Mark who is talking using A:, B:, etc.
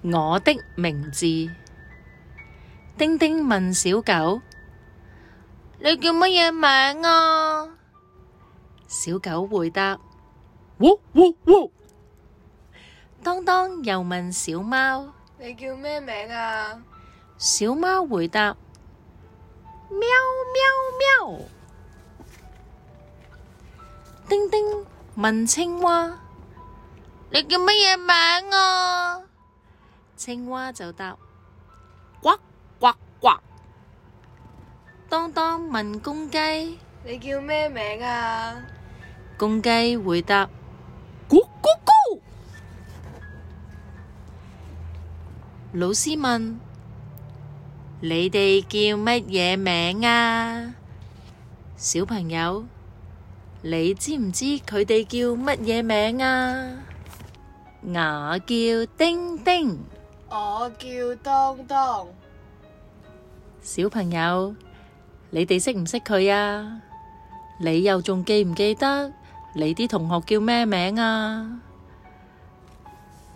A: 我的名字。丁丁問小狗：你叫乜嘢名啊？小狗回答：喔喔喔。當當又問小貓：
B: 你叫咩名啊？
A: 小貓回答：喵喵喵。丁丁問青蛙：你叫乜嘢名啊？青蛙就答：呱呱呱。當當問公雞：
B: 你叫咩名啊？
A: 公雞回答：咕咕咕。老師問：你哋叫乜嘢名啊？小朋友，你知唔知佢哋叫乜嘢名啊？我叫丁丁。
B: 我叫當當。
A: 小朋友，你哋識唔識佢啊？你又仲記唔記得你啲同學叫咩名啊？